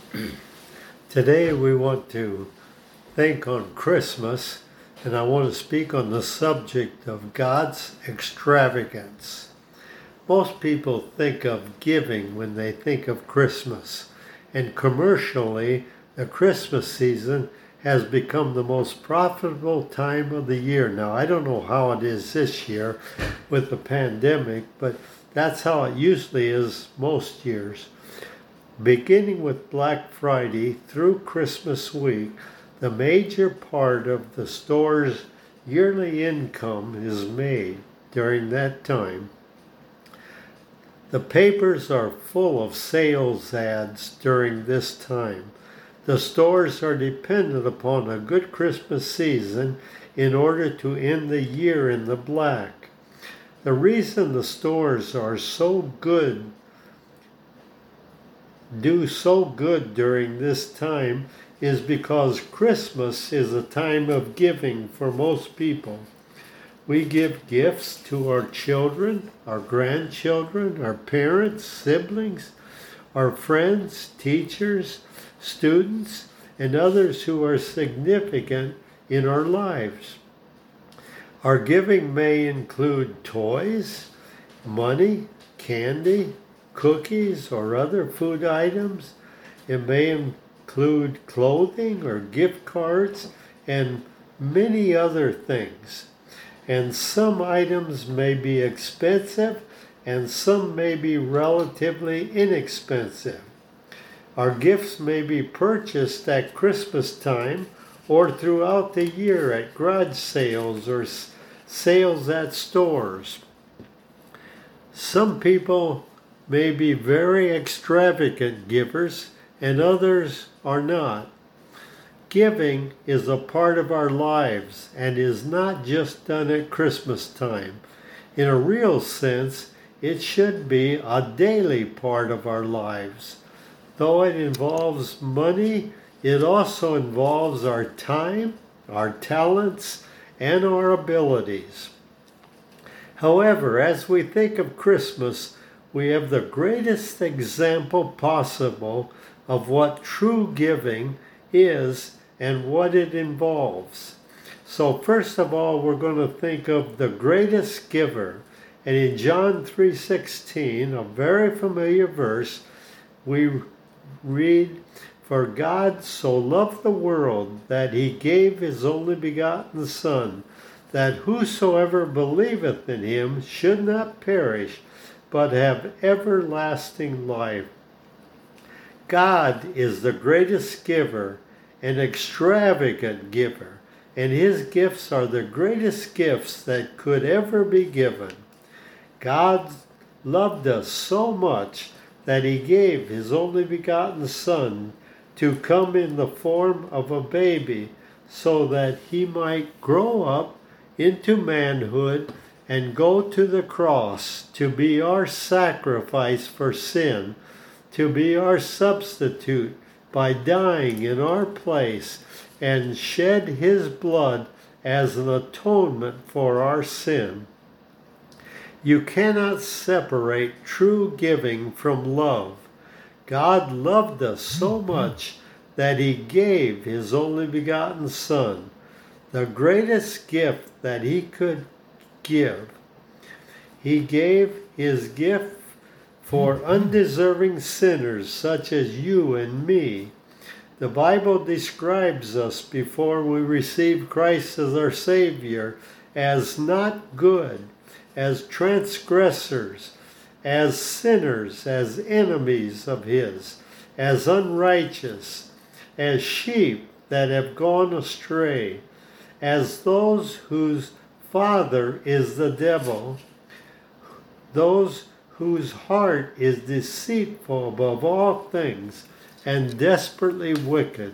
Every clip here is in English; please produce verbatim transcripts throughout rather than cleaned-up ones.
Today we want to think on Christmas, and I want to speak on the subject of God's extravagance. Most people think of giving when they think of Christmas, and commercially, the Christmas season has become the most profitable time of the year. Now, I don't know how it is this year with the pandemic, but that's how it usually is most years. Beginning with Black Friday through Christmas week, the major part of the store's yearly income is made during that time. The papers are full of sales ads during this time. The stores are dependent upon a good Christmas season in order to end the year in the black. The reason the stores are so good do so good during this time is because Christmas is a time of giving for most people. We give gifts to our children, our grandchildren, our parents, siblings, our friends, teachers, students, and others who are significant in our lives. Our giving may include toys, money, candy, cookies, or other food items. It may include clothing or gift cards and many other things. And some items may be expensive and some may be relatively inexpensive. Our gifts may be purchased at Christmas time or throughout the year at garage sales or sales at stores. Some people may be very extravagant givers and others are not. Giving is a part of our lives and is not just done at Christmas time. In a real sense, it should be a daily part of our lives. Though it involves money, it also involves our time, our talents, and our abilities. However, as we think of Christmas, we have the greatest example possible of what true giving is and what it involves. So first of all, we're going to think of the greatest giver. And in John three sixteen, a very familiar verse, we read, "For God so loved the world that he gave his only begotten Son, that whosoever believeth in him should not perish, but have everlasting life." God is the greatest giver, an extravagant giver, and his gifts are the greatest gifts that could ever be given. God loved us so much that he gave his only begotten Son to come in the form of a baby so that he might grow up into manhood and go to the cross to be our sacrifice for sin, to be our substitute by dying in our place and shed his blood as an atonement for our sin. You cannot separate true giving from love. God loved us so much that he gave his only begotten Son, the greatest gift that he could give. He gave his gift for undeserving sinners such as you and me. The Bible describes us before we receive Christ as our Savior as not good, as transgressors, as sinners, as enemies of his, as unrighteous, as sheep that have gone astray, as those whose father is the devil, those whose heart is deceitful above all things and desperately wicked.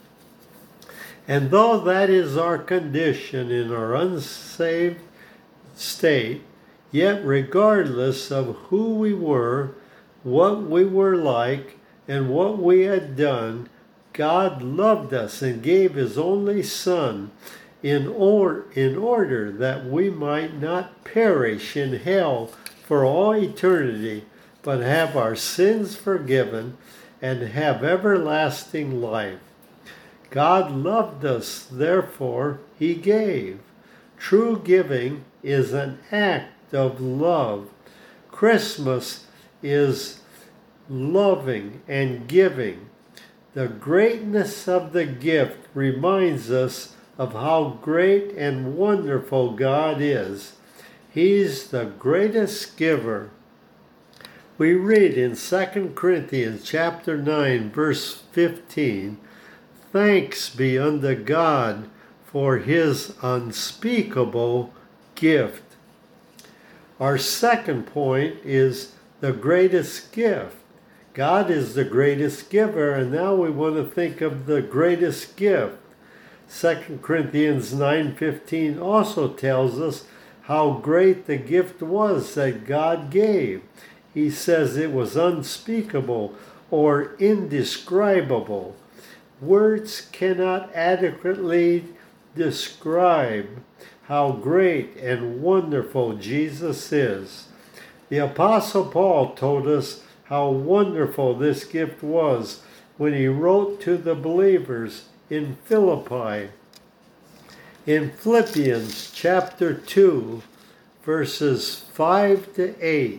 And though that is our condition in our unsaved state, yet regardless of who we were, what we were like, and what we had done, God loved us and gave his only Son in, or, in order that we might not perish in hell for all eternity, but have our sins forgiven and have everlasting life. God loved us, therefore he gave. True giving is an act of love. Christmas is loving and giving. The greatness of the gift reminds us of how great and wonderful God is. He's the greatest giver. We read in Second Corinthians chapter nine, verse fifteen, "Thanks be unto God for his unspeakable gift." Our second point is the greatest gift. God is the greatest giver, and now we want to think of the greatest gift. Second Corinthians nine fifteen also tells us how great the gift was that God gave. He says it was unspeakable or indescribable. Words cannot adequately describe how great and wonderful Jesus is. The Apostle Paul told us how wonderful this gift was when he wrote to the believers in Philippi. In Philippians chapter two, verses five to eight,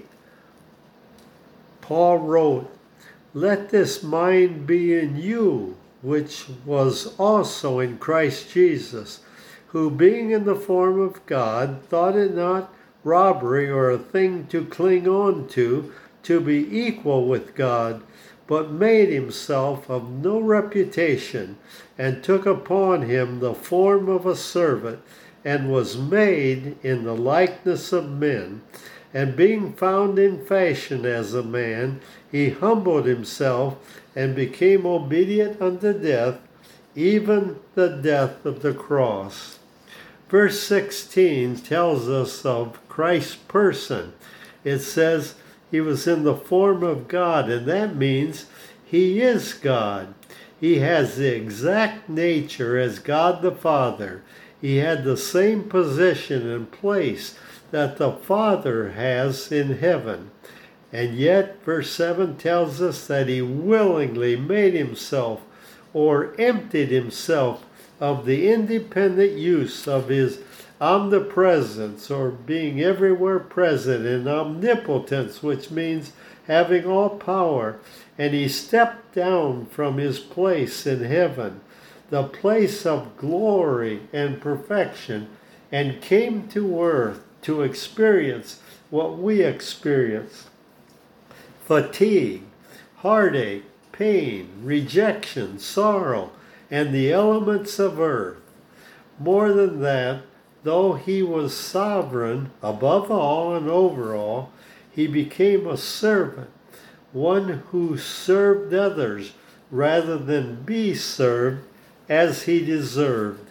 Paul wrote, "Let this mind be in you, which was also in Christ Jesus, who being in the form of God, thought it not robbery or a thing to cling on to, to be equal with God, but made himself of no reputation, and took upon him the form of a servant, and was made in the likeness of men. And being found in fashion as a man, he humbled himself, and became obedient unto death, even the death of the cross." Verse sixteen tells us of Christ's person. It says, he was in the form of God, and that means he is God. He has the exact nature as God the Father. He had the same position and place that the Father has in heaven. And yet, verse seven tells us that he willingly made himself or emptied himself of the independent use of his omnipresence, or being everywhere present, and omnipotence, which means having all power. And he stepped down from his place in heaven, the place of glory and perfection, and came to earth to experience what we experience: fatigue, heartache, pain, rejection, sorrow, and the elements of earth. More than that, though he was sovereign above all and over all, he became a servant, one who served others rather than be served, as he deserved.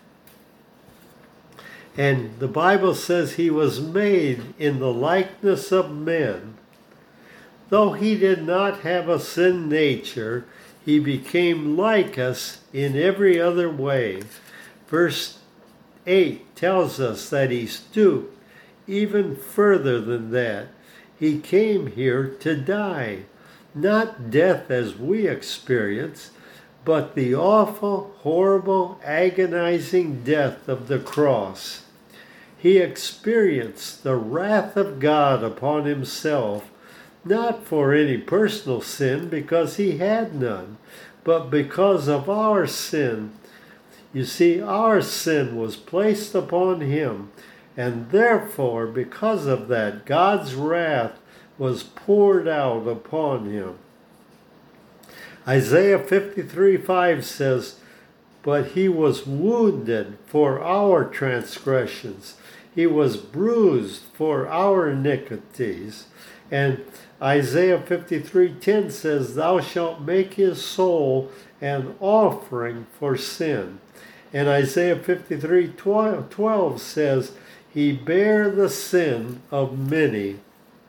And the Bible says he was made in the likeness of men. Though he did not have a sin nature, he became like us in every other way. Verse eight tells us that he stooped even further than that. He came here to die, not death as we experience, but the awful, horrible, agonizing death of the cross. He experienced the wrath of God upon himself, not for any personal sin, because he had none, but because of our sin. You see, our sin was placed upon him, and therefore, because of that, God's wrath was poured out upon him. Isaiah fifty-three five says, "But he was wounded for our transgressions. He was bruised for our iniquities." And Isaiah fifty-three ten says, "Thou shalt make his soul an offering for sin." And Isaiah fifty-three twelve says, "He bare the sin of many."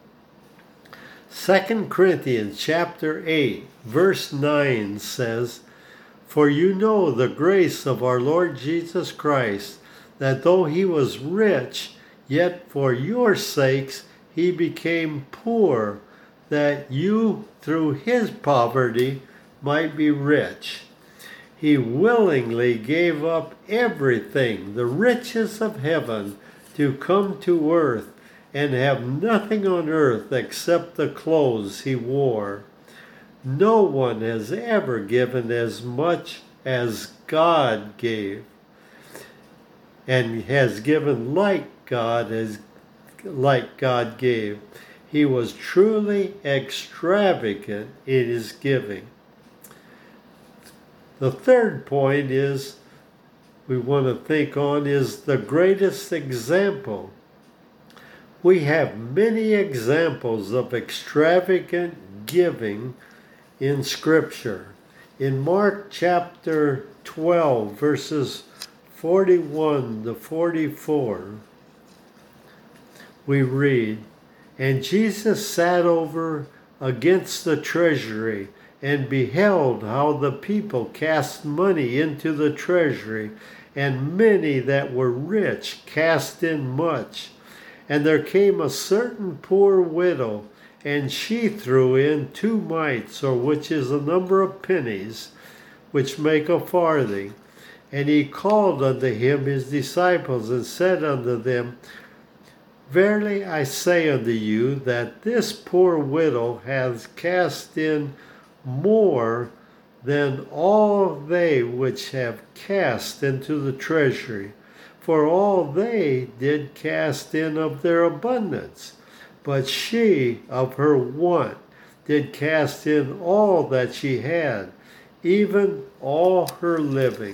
Second Corinthians chapter eight, verse nine says, "For you know the grace of our Lord Jesus Christ, that though he was rich, yet for your sakes he became poor, that you through his poverty might be rich. He willingly gave up everything, the riches of heaven, to come to earth and have nothing on earth except the clothes he wore. No one has ever given as much as God gave, and has given like God as like God gave. He was truly extravagant in his giving. The third point is we want to think on is the greatest example. We have many examples of extravagant giving in Scripture. In Mark chapter twelve, verses forty-one to forty-four, we read, "And Jesus sat over against the treasury, and beheld how the people cast money into the treasury, and many that were rich cast in much. And there came a certain poor widow, and she threw in two mites, or which is a number of pennies, which make a farthing. And he called unto him his disciples, and said unto them, Verily I say unto you, that this poor widow hath cast in more than all they which have cast into the treasury. For all they did cast in of their abundance, but she of her want did cast in all that she had, even all her living."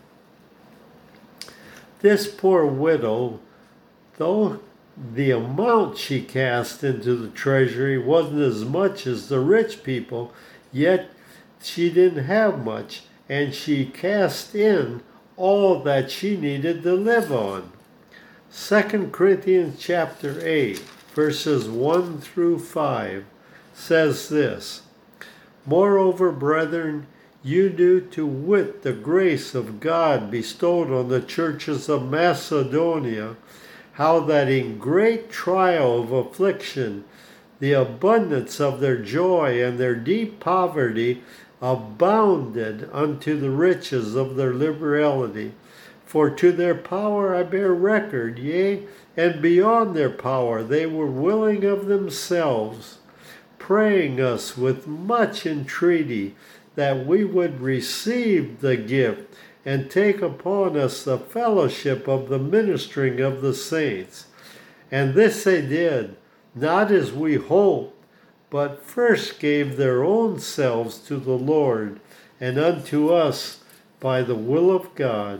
This poor widow, though the amount she cast into the treasury wasn't as much as the rich people, yet she didn't have much, and she cast in all that she needed to live on. Second Corinthians chapter eight, verses one through five, says this, "Moreover, brethren, you do to wit the grace of God bestowed on the churches of Macedonia, how that in great trial of affliction, the abundance of their joy and their deep poverty abounded unto the riches of their liberality. For to their power I bear record, yea, and beyond their power they were willing of themselves, praying us with much entreaty that we would receive the gift and take upon us the fellowship of the ministering of the saints. And this they did, not as we hoped, but first gave their own selves to the Lord, and unto us by the will of God."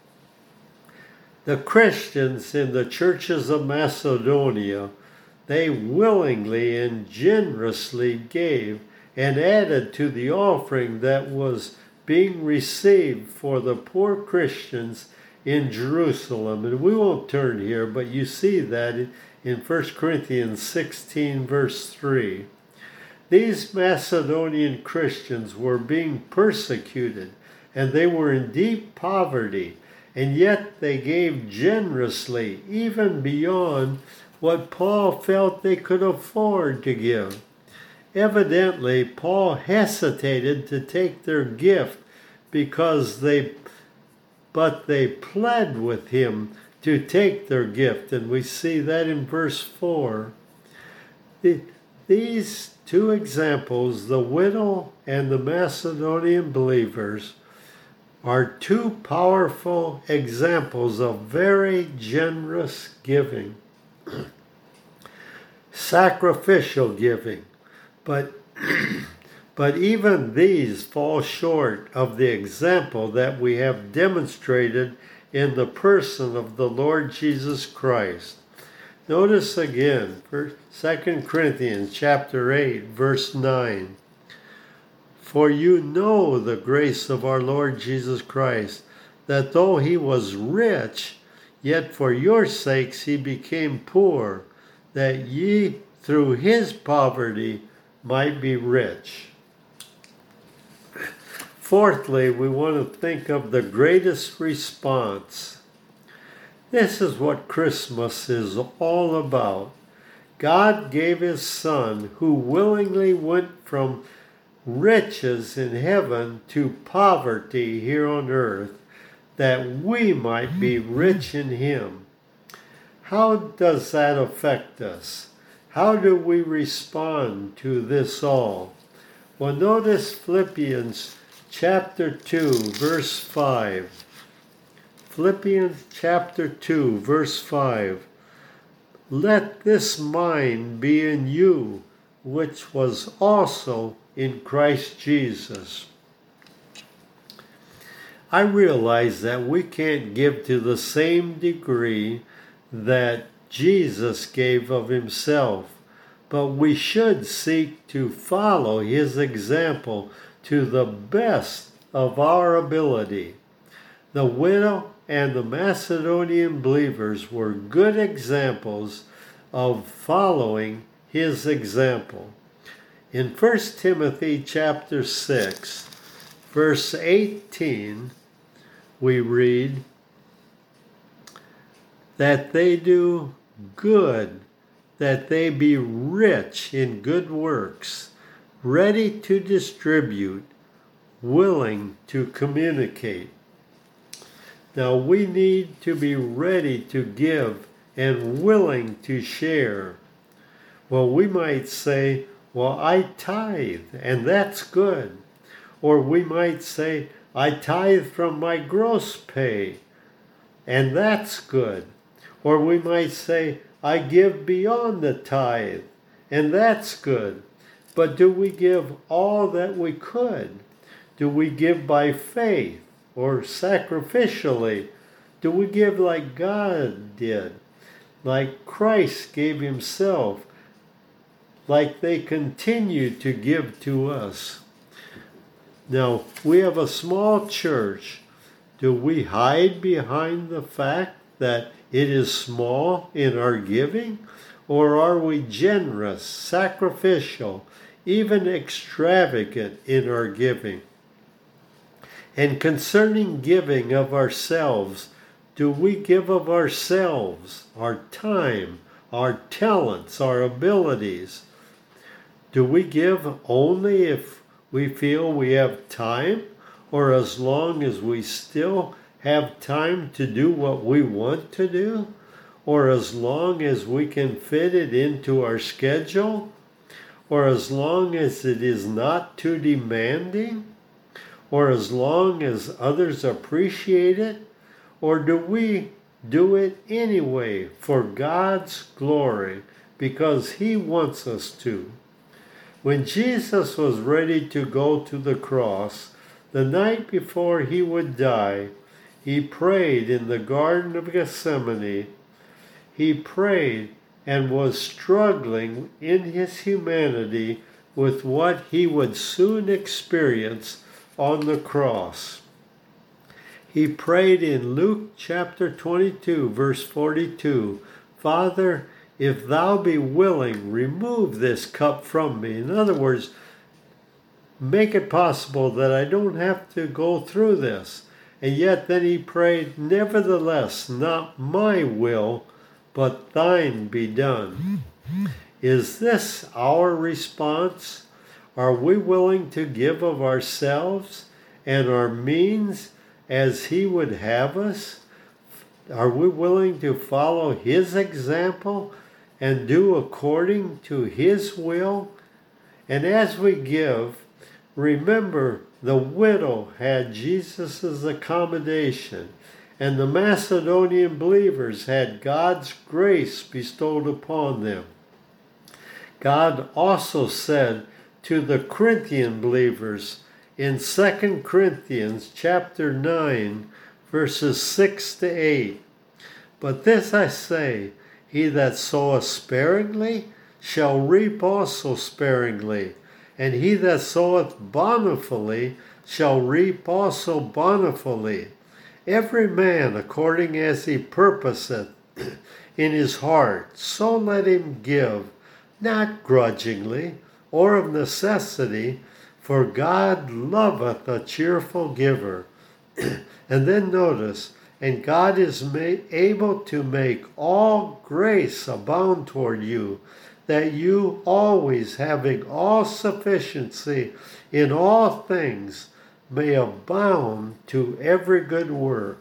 The Christians in the churches of Macedonia, they willingly and generously gave and added to the offering that was being received for the poor Christians in Jerusalem. And we won't turn here, but you see that in First Corinthians sixteen, verse three. These Macedonian Christians were being persecuted, and they were in deep poverty, and yet they gave generously, even beyond what Paul felt they could afford to give. Evidently, Paul hesitated to take their gift because they, but they pled with him to take their gift, and we see that in verse four. The, these two examples, the widow and the Macedonian believers, are two powerful examples of very generous giving, sacrificial giving. But, but even these fall short of the example that we have demonstrated in the person of the Lord Jesus Christ. Notice again, Second Corinthians chapter eight, verse nine. "For you know the grace of our Lord Jesus Christ, that though he was rich, yet for your sakes he became poor, that ye through his poverty might be rich." Fourthly, we want to think of the greatest response. This is what Christmas is all about. God gave his Son, who willingly went from riches in heaven to poverty here on earth, that we might be rich in him. How does that affect us? How do we respond to this all? Well, notice Philippians chapter two, verse five. Philippians chapter two, verse five. Let this mind be in you, which was also in Christ Jesus. I realize that we can't give to the same degree that Jesus gave of himself, but we should seek to follow his example to the best of our ability. The widow and the Macedonian believers were good examples of following his example. In First Timothy chapter six, verse eighteen, we read that they do good, that they be rich in good works, ready to distribute, willing to communicate. Now we need to be ready to give and willing to share. Well, we might say, well, I tithe, and that's good. Or we might say, I tithe from my gross pay, and that's good. Or we might say, I give beyond the tithe, and that's good. But do we give all that we could? Do we give by faith or sacrificially? Do we give like God did, like Christ gave himself, like they continue to give to us? Now, we have a small church. Do we hide behind the fact that it is small in our giving? Or are we generous, sacrificial, even extravagant in our giving? And concerning giving of ourselves, do we give of ourselves, our time, our talents, our abilities? Do we give only if we feel we have time, or as long as we still have time to do what we want to do, or as long as we can fit it into our schedule, or as long as it is not too demanding, or as long as others appreciate it? Or do we do it anyway for God's glory because he wants us to? When Jesus was ready to go to the cross, the night before he would die, he prayed in the Garden of Gethsemane. He prayed and was struggling in his humanity with what he would soon experience on the cross. He prayed in Luke chapter twenty-two, verse forty-two, Father, if thou be willing, remove this cup from me. In other words, make it possible that I don't have to go through this. And yet then he prayed, nevertheless, not my will, but thine be done. Is this our response? Are we willing to give of ourselves and our means as he would have us? Are we willing to follow his example and do according to his will? And as we give, remember the widow had Jesus' accommodation, and the Macedonian believers had God's grace bestowed upon them. God also said to the Corinthian believers in Second Corinthians chapter nine, verses six to eight, But this I say, he that soweth sparingly shall reap also sparingly, and he that soweth bountifully shall reap also bountifully. Every man according as he purposeth in his heart, so let him give, not grudgingly, or of necessity, for God loveth a cheerful giver. And then notice, and God is ma- able to make all grace abound toward you, that you always, having all sufficiency in all things, may abound to every good work.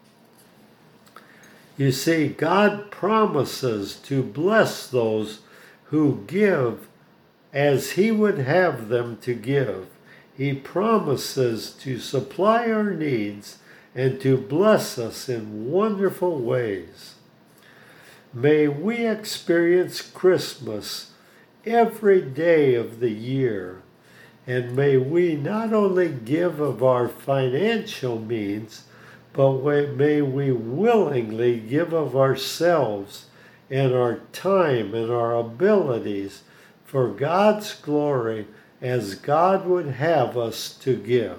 You see, God promises to bless those who give as He would have them to give. He promises to supply our needs and to bless us in wonderful ways. May we experience Christmas every day of the year, and may we not only give of our financial means, but may we willingly give of ourselves and our time and our abilities for God's glory as God would have us to give.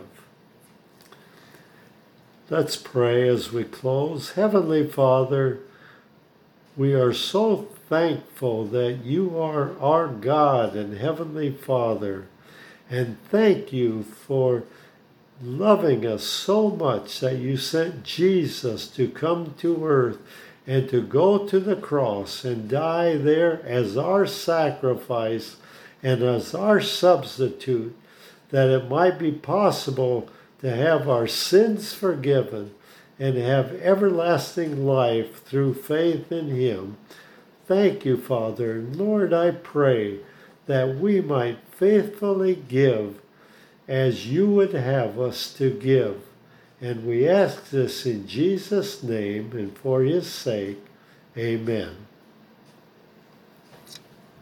Let's pray as we close. Heavenly Father, we are so thankful that you are our God and Heavenly Father, and thank you for loving us so much that you sent Jesus to come to earth and to go to the cross and die there as our sacrifice and as our substitute, that it might be possible to have our sins forgiven and have everlasting life through faith in Him. Thank you, Father. And Lord, I pray that we might faithfully give as you would have us to give. And we ask this in Jesus' name and for His sake. Amen.